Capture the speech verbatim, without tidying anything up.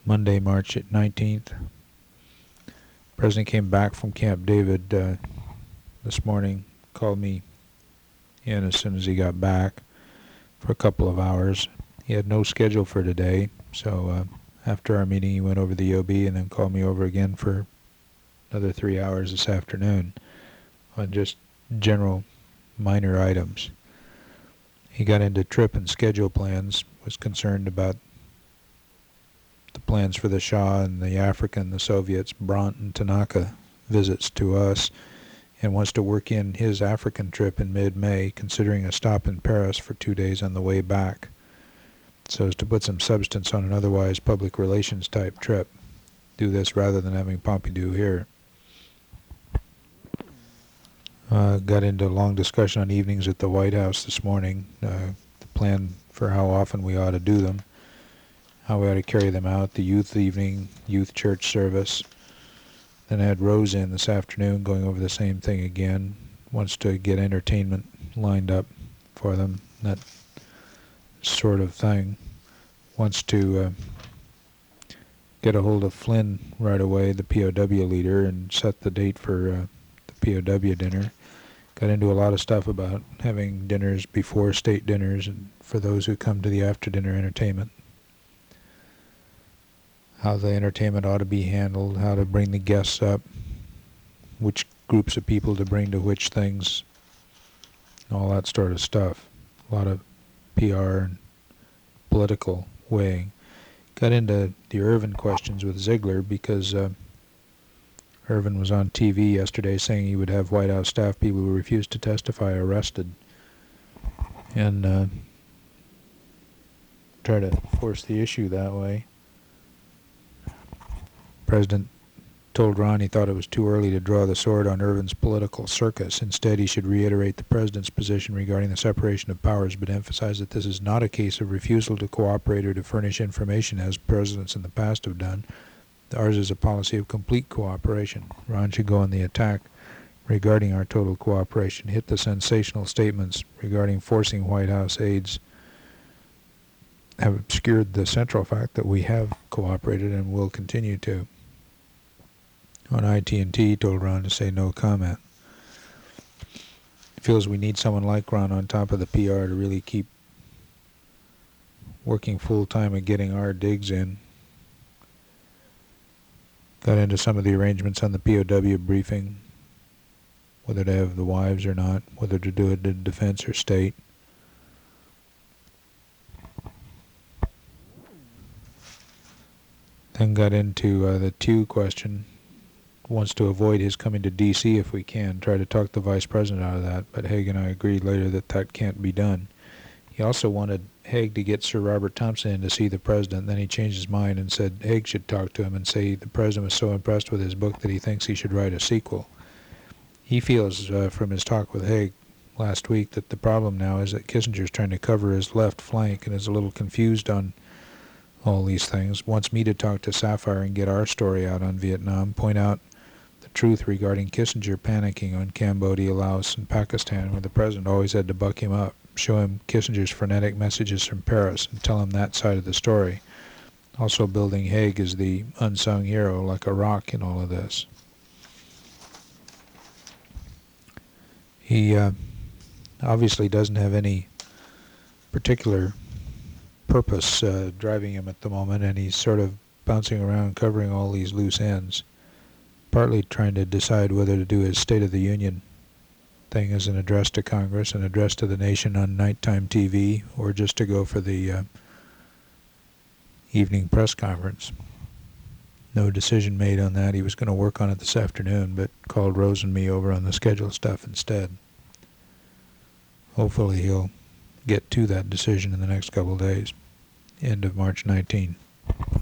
Monday, March nineteenth. President came back from Camp David uh, this morning, called me in as soon as he got back for a couple of hours. He had no schedule for today, so uh, after our meeting he went over the O B and then called me over again for another three hours this afternoon on just general minor items. He got into trip and schedule plans, was concerned about the plans for the Shah and the African, the Soviets, Brandt and Tanaka visits to us, and wants to work in his African trip in mid-May, considering a stop in Paris for two days on the way back, so as to put some substance on an otherwise public relations type trip. Do this rather than having Pompidou here. Uh, got into a long discussion on evenings at the White House this morning, uh, the plan for how often we ought to do them, how we ought to carry them out, the youth evening, youth church service. Then I had Rose in this afternoon going over the same thing again, wants to get entertainment lined up for them, that sort of thing. Wants to uh, get a hold of Flynn right away, the P O W leader, and set the date for uh, the P O W dinner. Got into a lot of stuff about having dinners before state dinners and for those who come to the after-dinner entertainment. How the entertainment ought to be handled, how to bring the guests up, which groups of people to bring to which things, all that sort of stuff. A lot of P R and political weighing. Got into the Irvin questions with Ziegler because uh, Irvin was on T V yesterday saying he would have White House staff people who refused to testify arrested, and uh, try to force the issue that way. President told Ron he thought it was too early to draw the sword on Irvin's political circus. Instead, he should reiterate the president's position regarding the separation of powers, but emphasize that this is not a case of refusal to cooperate or to furnish information, as presidents in the past have done. Ours is a policy of complete cooperation. Ron should go on the attack regarding our total cooperation, hit the sensational statements regarding forcing White House aides, have obscured the central fact that we have cooperated and will continue to. On I T and T, he told Ron to say no comment. He feels we need someone like Ron on top of the P R to really keep working full-time and getting our digs in. Got into some of the arrangements on the P O W briefing, whether to have the wives or not, whether to do it in defense or state. Then got into uh, the Tew question. Wants to avoid his coming to D C if we can, try to talk the vice president out of that, but Haig and I agreed later that that can't be done. He also wanted Haig to get Sir Robert Thompson in to see the president. Then he changed his mind and said Haig should talk to him and say the president was so impressed with his book that he thinks he should write a sequel. He feels uh, from his talk with Haig last week that the problem now is that Kissinger's trying to cover his left flank and is a little confused on all these things. Wants me to talk to Sapphire and get our story out on Vietnam, point out the truth regarding Kissinger panicking on Cambodia, Laos, and Pakistan, where the president always had to buck him up, show him Kissinger's frenetic messages from Paris, and tell him that side of the story. Also building Haig as the unsung hero, like a rock in all of this. He uh, obviously doesn't have any particular purpose uh, driving him at the moment, and he's sort of bouncing around covering all these loose ends, partly trying to decide whether to do his State of the Union thing as an address to Congress, an address to the nation on nighttime T V, or just to go for the uh, evening press conference. No decision made on that. He was going to work on it this afternoon, but called Rose and me over on the schedule stuff instead. Hopefully he'll get to that decision in the next couple of days. End of March nineteenth.